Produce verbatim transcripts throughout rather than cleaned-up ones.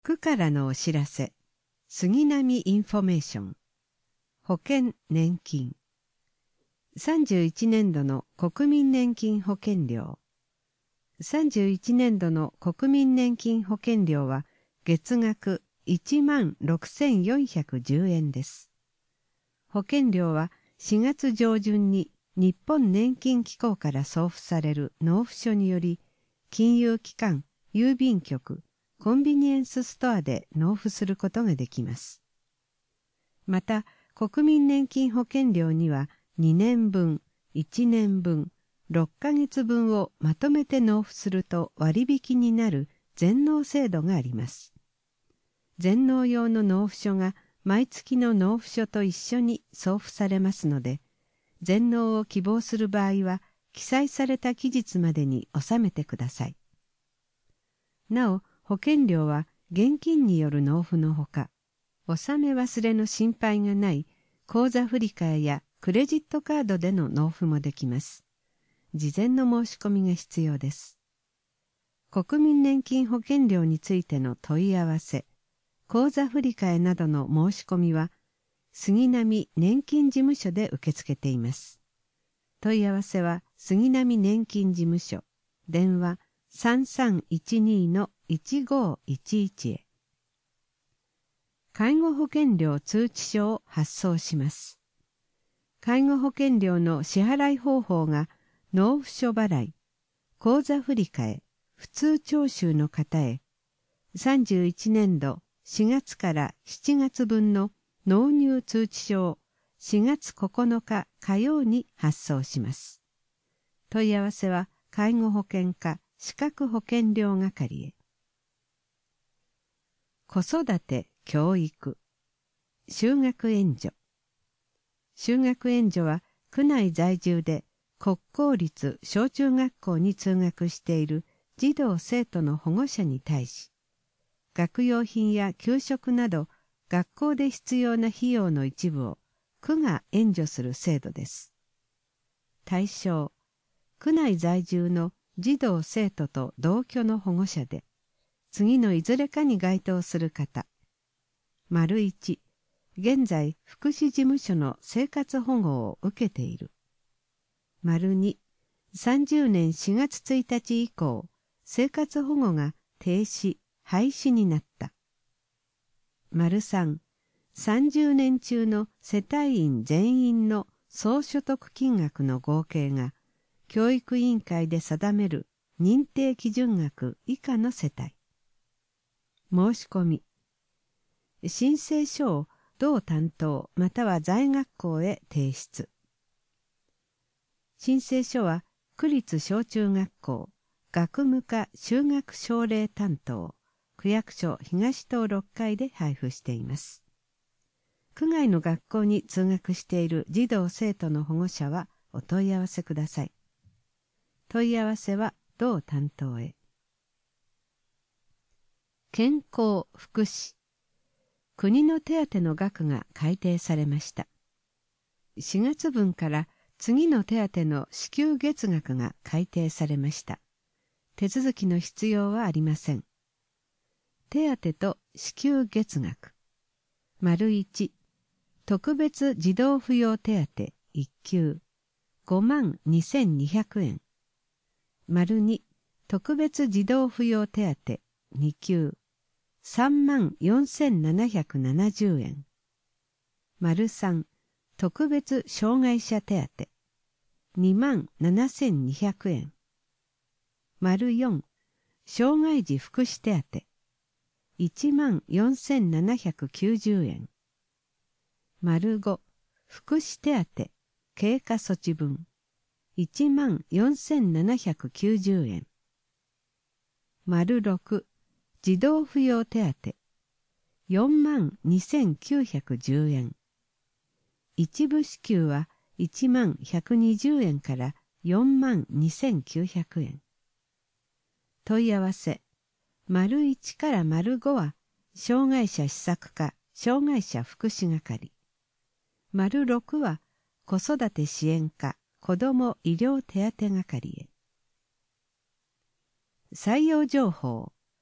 区からのお知らせ。杉並インフォメーション。保険年金。さんじゅういちねんどの国民年金保険料。さんじゅういちねんどの国民年金保険料は月額いちまんろくせんよんひゃくじゅうえんです。保険料はしがつ上旬に日本年金機構から送付される納付書により、金融機関、郵便局、コンビニエンスストアで納付することができます。また、国民年金保険料にはにねんぶん、いちねんぶん、ろっかげつぶんをまとめて納付すると割引になる全納制度があります。全納用の納付書が毎月の納付書と一緒に送付されますので、全納を希望する場合は記載された期日までに納めてください。なお、保険料は現金による納付のほか、納め忘れの心配がない口座振替やクレジットカードでの納付もできます。事前の申し込みが必要です。国民年金保険料についての問い合わせ、口座振替などの申し込みは、杉並年金事務所で受け付けています。問い合わせは杉並年金事務所、電話 さんさんいちに いちごいちいち へ。介護保険料通知書を発送します。介護保険料の支払い方法が納付書払い、口座振替、普通徴収の方へ、さんじゅういちねんどしがつからしちがつぶんの納入通知書をしがつここのか火曜に発送します。問い合わせは介護保険課資格保険料係へ。子育て、教育、就学援助。就学援助は区内在住で国公立小中学校に通学している児童生徒の保護者に対し、学用品や給食など学校で必要な費用の一部を区が援助する制度です。対象、区内在住の児童生徒と同居の保護者で、次のいずれかに該当する方。丸いち、現在福祉事務所の生活保護を受けている。丸に、さんじゅうねんしがつついたち以降、生活保護が停止、廃止になった。丸さん、さんじゅうねん中の世帯員全員の総所得金額の合計が、教育委員会で定める認定基準額以下の世帯。申し込み。申請書を同担当または在学校へ提出。申請書は区立小中学校学務課就学奨励担当区役所東棟ろっかいで配布しています。区外の学校に通学している児童生徒の保護者はお問い合わせください。問い合わせは同担当へ。健康福祉。国の手当の額が改定されました。しがつぶんから次の手当の支給月額が改定されました。手続きの必要はありません。手当と支給月額。丸いち、特別児童扶養手当いっきゅう、ごまんにせんにひゃくえん。丸に、特別児童扶養手当にきゅう、さんまんよんせんななひゃくななじゅうえん。丸さん、特別障害者手当にまんななせんにひゃくえん。丸よん、障害児福祉手当いちまんよんせんななひゃくきゅうじゅうえん。丸ご、福祉手当経過措置分いちまんよんせんななひゃくきゅうじゅうえん。丸ろく、児童扶養手当よんまんにせんきゅうひゃくじゅうえん。一部支給はいちまんひゃくにじゅうえんからよんまんにせんきゅうひゃくえん。問い合わせ、丸いちから丸ごは障害者施策課障害者福祉係。丸ろくは子育て支援課子ども医療手当係へ。採用情報。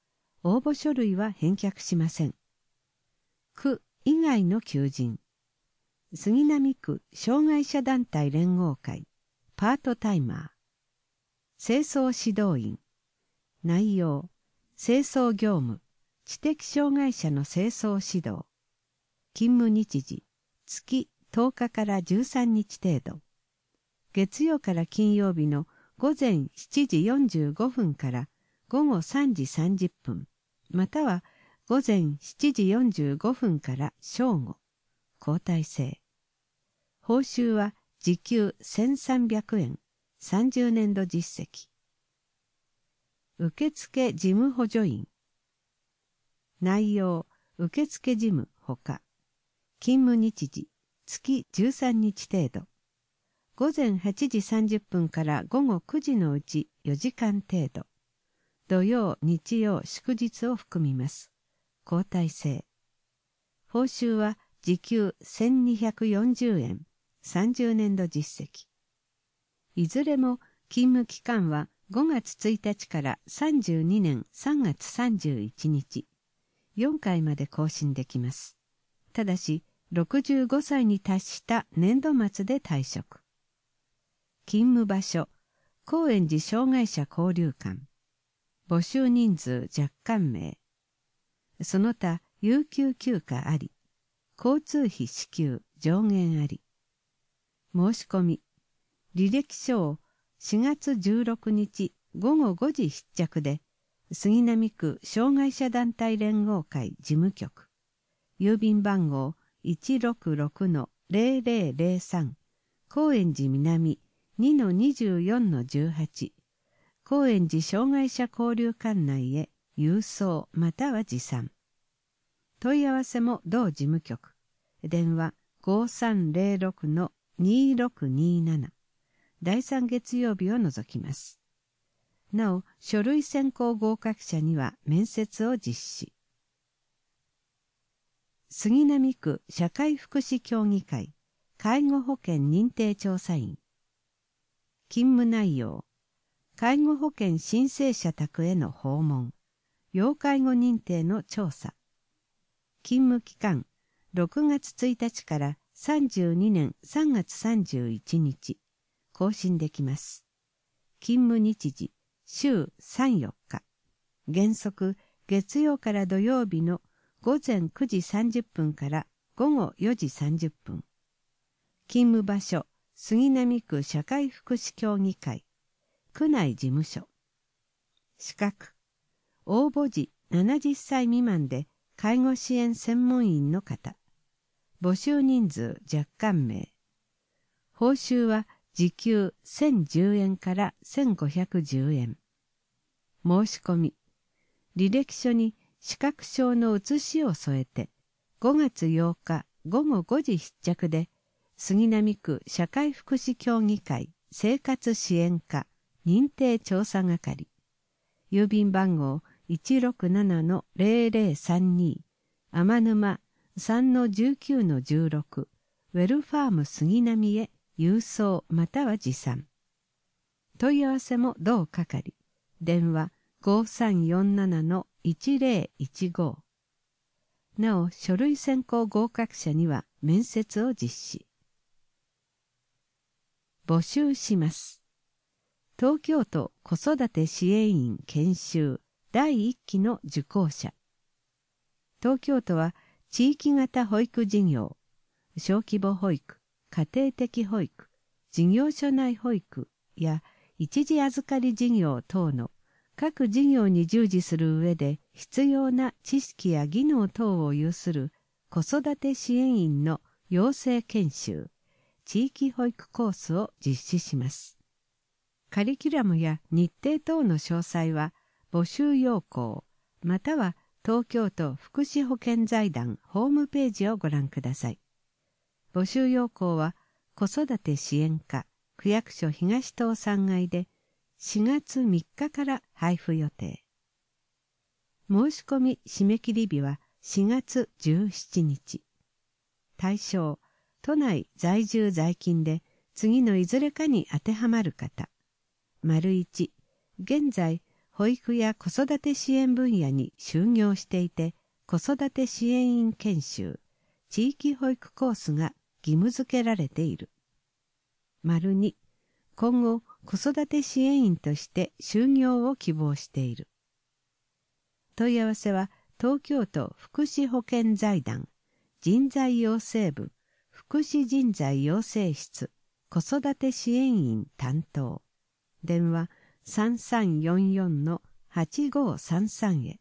応募書類は返却しません。区以外の求人。杉並区障害者団体連合会パートタイマー。清掃指導員。内容、清掃業務、知的障害者の清掃指導。勤務日時、月とおかからじゅうさんにち程度。月曜から金曜日の午前しちじよんじゅうごふんから午後さんじさんじゅっぷん、または午前しちじよんじゅうごふんから正午。交代制。報酬は時給せんさんびゃくえん、さんじゅうねんど実績。受付事務補助員。内容、受付事務ほか。勤務日時、月じゅうさんにち程度。午前はちじさんじゅっぷんから午後くじのうちよじかん程度。土曜、日曜、祝日を含みます。交代制。報酬は時給せんにひゃくよんじゅうえん、さんじゅうねんど実績。いずれも勤務期間はごがつついたちからさんじゅうにねんさんがつさんじゅういちにち。よんかいまで更新できます。ただし、ろくじゅうごさいに達した年度末で退職。勤務場所、高円寺障害者交流館。募集人数若干名。その他、有給休暇あり。交通費支給上限あり。申し込み。履歴書をしがつじゅうろくにちごごごじ必着で、杉並区障害者団体連合会事務局。郵便番号 いちろくろくのぜろぜろぜろさん 高円寺南 にのにじゅうよんのじゅうはち 高円寺障害者交流館内へ郵送または持参。問い合わせも同事務局。電話 ごさんぜろろくのにろくになな。だいさん月曜日を除きます。なお、書類選考合格者には面接を実施。杉並区社会福祉協議会介護保険認定調査員。勤務内容、介護保険申請者宅への訪問、要介護認定の調査。勤務期間、ろくがつついたちからさんじゅうにねんさんがつさんじゅういちにち。更新できます。勤務日時、週さん、よっか。原則、月曜から土曜日のごぜんくじさんじゅっぷんからごごよじさんじゅっぷん。勤務場所、杉並区社会福祉協議会。区内事務所。資格。応募時ななじゅっさい未満で介護支援専門員の方。募集人数若干名。報酬は時給せんじゅうえんからせんごひゃくじゅうえん。申し込み。履歴書に資格証の写しを添えて、ごがつようかごごごじ必着で、杉並区社会福祉協議会生活支援課認定調査係。郵便番号 いちろくななのぜろぜろさんに 天沼 さんのじゅうきゅうのじゅうろく ウェルファーム杉並へ郵送または持参。問い合わせも同係。電話 ごさんよんななのいちぜろいちご。なお、書類選考合格者には面接を実施。募集します。東京都子育て支援員研修だいいっきの受講者。東京都は地域型保育事業、小規模保育、家庭的保育、事業所内保育や一時預かり事業等の各事業に従事する上で必要な知識や技能等を有する子育て支援員の養成研修、地域保育コースを実施します。カリキュラムや日程等の詳細は募集要項または東京都福祉保健財団ホームページをご覧ください。募集要項は子育て支援課区役所東棟さんがいでしがつみっかから配布予定。申し込み締め切り日はしがつじゅうしちにち。対象、都内在住在勤で次のいずれかに当てはまる方。丸いち、現在保育や子育て支援分野に就業していて、子育て支援員研修、地域保育コースが義務付けられている。丸に、今後子育て支援員として就業を希望している。問い合わせは東京都福祉保健財団人材養成部福祉人材養成室子育て支援員担当。電話さんさんよんよんのはちごさんさんへ。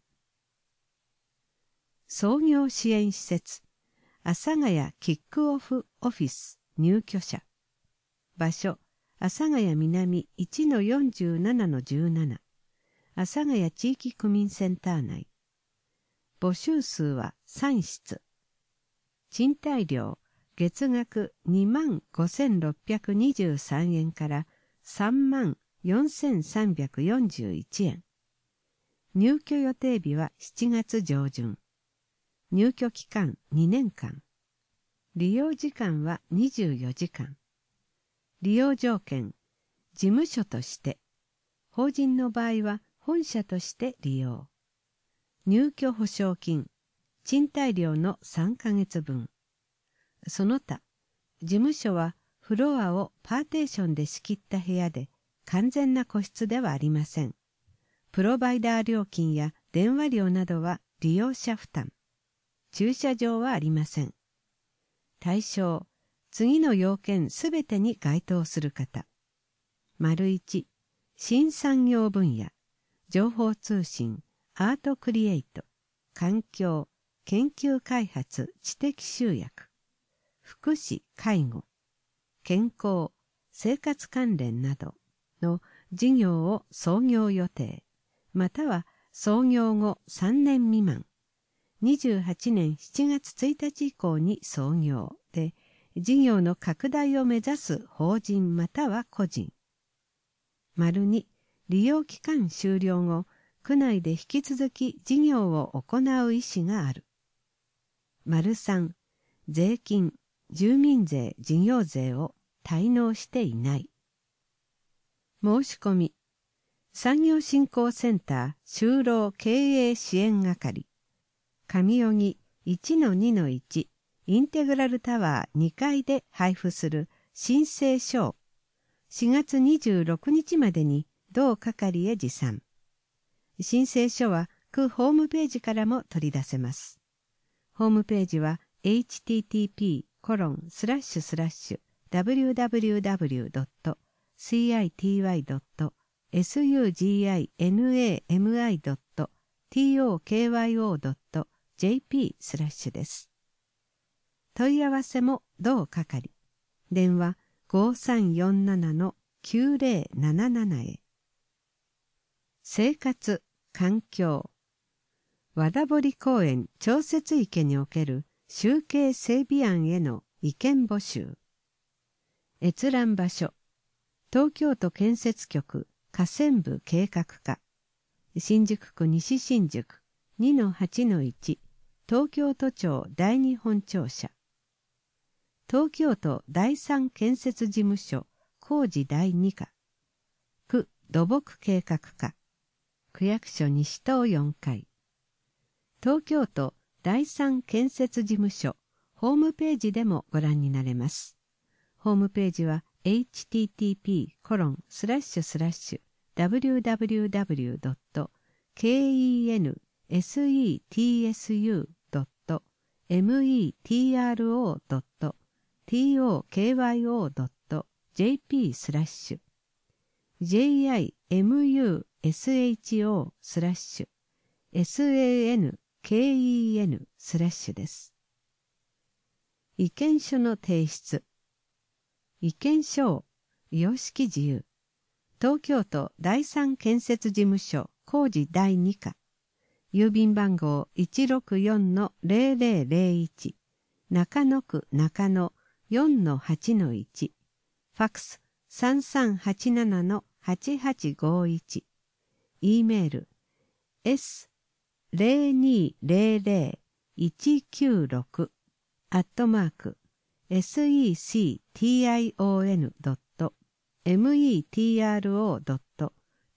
創業支援施設阿佐ヶ谷キックオフオフィス入居者。場所阿佐ヶ谷南 いちのよんじゅうななのじゅうなな 阿佐ヶ谷地域区民センター内。募集数はさん室。賃貸料月額にまんごせんろっぴゃくにじゅうさんえんからさんまんよんせんさんびゃくよんじゅういちえん。入居予定日はしちがつ上旬。入居期間にねんかん。利用時間はにじゅうよじかん。利用条件、事務所として、法人の場合は本社として利用。入居保証金、賃貸料のさんかげつぶん。その他、事務所はフロアをパーテーションで仕切った部屋で完全な個室ではありません。プロバイダー料金や電話料などは利用者負担。駐車場はありません。対象、次の要件すべてに該当する方。丸いち、新産業分野、情報通信、アートクリエイト、環境、研究開発、知的集約、福祉、介護、健康、生活関連などの事業を創業予定、または創業後さんねん未満、にじゅうはちねんしちがつついたち以降に創業で、事業の拡大を目指す法人または個人。丸に、利用期間終了後、区内で引き続き事業を行う意思がある。丸さん、税金、住民税、事業税を滞納していない。申し込み、産業振興センター就労経営支援係、上荻 いちのにのいち、インテグラルタワーにかいで配布する申請書をしがつにじゅうろくにちまでに同係へ持参。申請書は区ホームページからも取り出せます。ホームページは エイチティーティーピーコロンスラッシュスラッシュダブリューダブリューダブリュードットシーアイティーワイドットエスユージーアイエヌエーエムアイドットティーオーケーワイオードットジェーピースラッシュです。問い合わせも同係。電話ごさんよんななのきゅうぜろななななへ。生活、環境。和田堀公園調節池における集計整備案への意見募集。閲覧場所。東京都建設局河川部計画課。新宿区西新宿 にのはちのいち 東京都庁第二本庁舎。東京都第三建設事務所工事第二課。区土木計画課。区役所西棟よんかい。東京都第三建設事務所ホームページでもご覧になれます。ホームページは エイチティーティーピーコロンスラッシュスラッシュダブリューダブリューダブリュードットケーイーエヌエスイーティーエスユードットエムイーティーアールオードットティーオーケーワイオードットジェーピースラッシュ ジェイアイエムユーエスエイチオースラッシュ エスエーエヌケーイーエヌ スラッシュです。意見書の提出。意見書を様式自由。東京都第三建設事務所工事第二課。郵便番号 いちろくよんのゼロゼロゼロいち 中野区中野 よんのはちのいち。ファックスさんさんはちななのはちはちごいち。E メール エスゼロにゼロゼロいちきゅうろく アットマーク セクトンドットメトロドット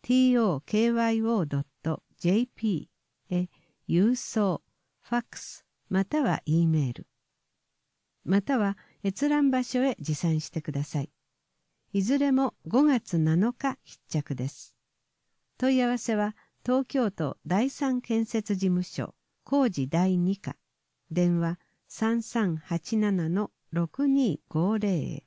トクヨドットジェーピー へ郵送、ファックスまたは E メール、または閲覧場所へ持参してください。いずれもごがつなのか必着です。問い合わせは東京都第三建設事務所工事だいに課、電話 さんさんはちななのろくにごぜろ へ。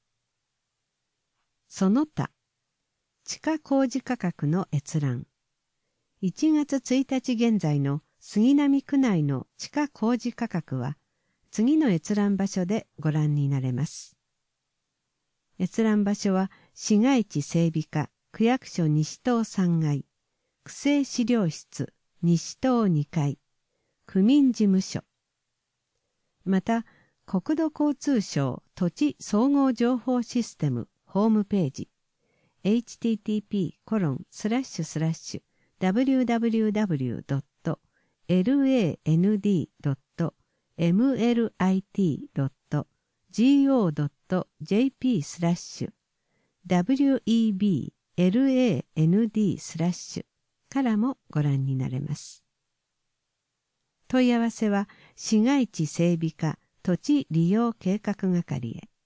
その他、地下工事価格の閲覧。いちがつついたち現在の杉並区内の地下工事価格は、次の閲覧場所でご覧になれます。閲覧場所は、市街地整備課区役所西棟さんがい、区政資料室西棟にかい、区民事務所。また、国土交通省土地総合情報システムホームページ エイチティーティーピーコロンスラッシュスラッシュダブリューダブリューダブリュードットエルエーエヌディードットエムエルアイティードットジーオードットジェーピースラッシュダブリューイービーエルエーエヌディースラッシュからもご覧になれます。問い合わせは市街地整備課土地利用計画係へ。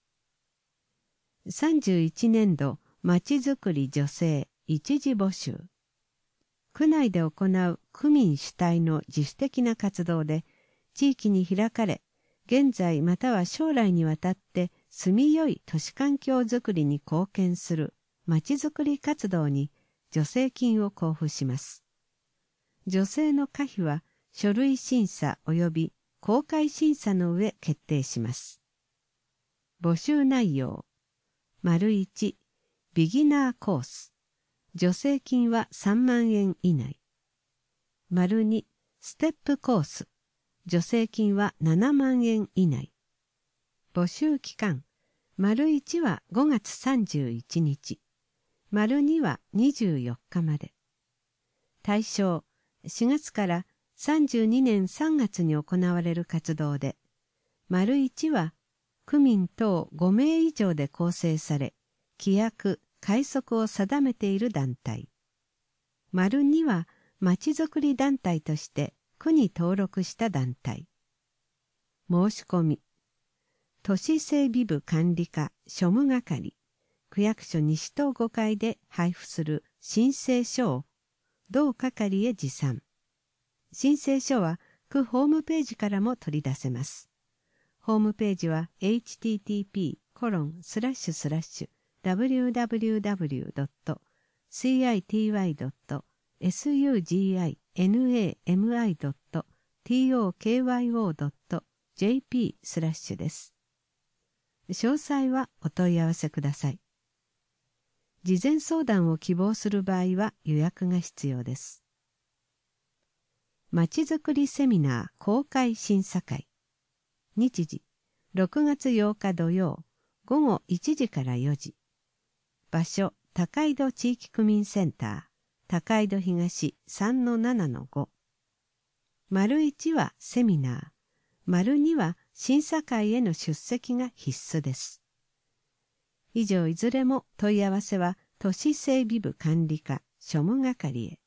さんじゅういちねんどまちづくり助成一時募集。区内で行う区民主体の自主的な活動で地域に開かれ、現在または将来にわたって住みよい都市環境づくりに貢献するまちづくり活動に助成金を交付します。助成の可否は書類審査及び公開審査の上決定します。募集内容。丸いち、ビギナーコース。助成金はさんまんえん以内。丸に、ステップコース。助成金はななまんえん以内。募集期間。丸いちはごがつさんじゅういちにち。丸にはにじゅうよっかまで。対象。しがつからさんじゅうにねんさんがつに行われる活動で、丸いちは区民等ごめい以上で構成され、規約、快則を定めている団体。丸にはまちづくり団体として区に登録した団体。申し込み。都市整備部管理課庶務係、区役所西棟ごかいで配布する申請書を同係へ持参。申請書は区ホームページからも取り出せます。ホームページは エイチティーティーピーコロンスラッシュスラッシュダブリューダブリューダブリュードットシーアイティーワイドットエスユージーアイエヌエーエムアイドットティーオーケーワイオードットジェーピースラッシュです。詳細はお問い合わせください。事前相談を希望する場合は予約が必要です。まちづくりセミナー公開審査会。日時、ろくがつようか土曜、ごごいちじからよじ。場所、高井戸地域区民センター、高井戸東 さんのななのご。丸いちはセミナー、丸には審査会への出席が必須です。以上いずれも問い合わせは都市整備部管理課庶務係へ。